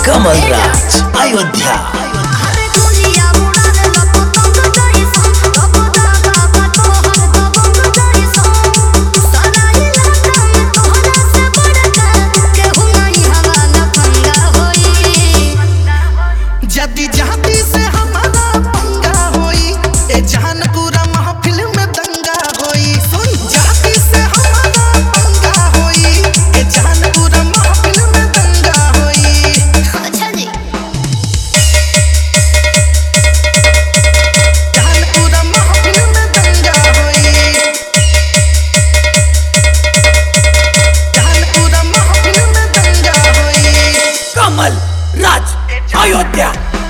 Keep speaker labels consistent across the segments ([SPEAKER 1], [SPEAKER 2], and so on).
[SPEAKER 1] कमल Raj Ayodhya. Kamal Raj Ayodhya.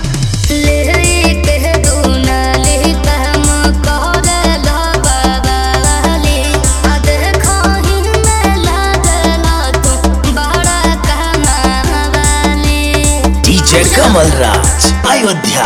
[SPEAKER 1] DJ Kamal Raj Ayodhya.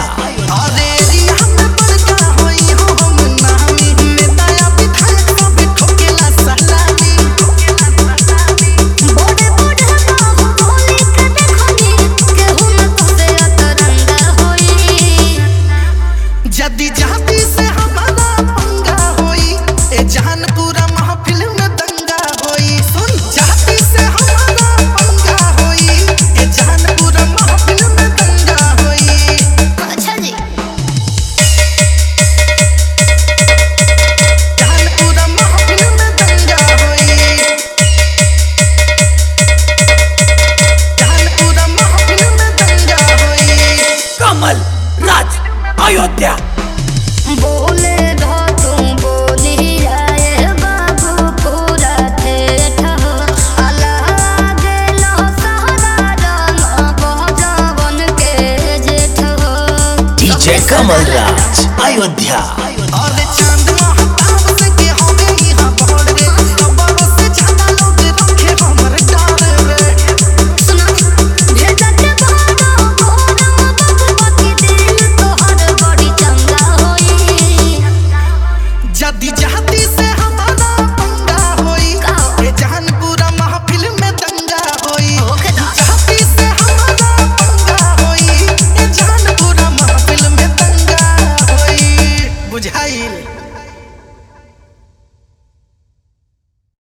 [SPEAKER 1] Kamal Raj Ayodhya.
[SPEAKER 2] बोले तुम बोली आए बाबू पूरा ठेठ हो अलग लो सहारा रंग बजावन के जेठ हो।
[SPEAKER 1] डीजे कमल राज अयोध्या।
[SPEAKER 3] बुझाइल।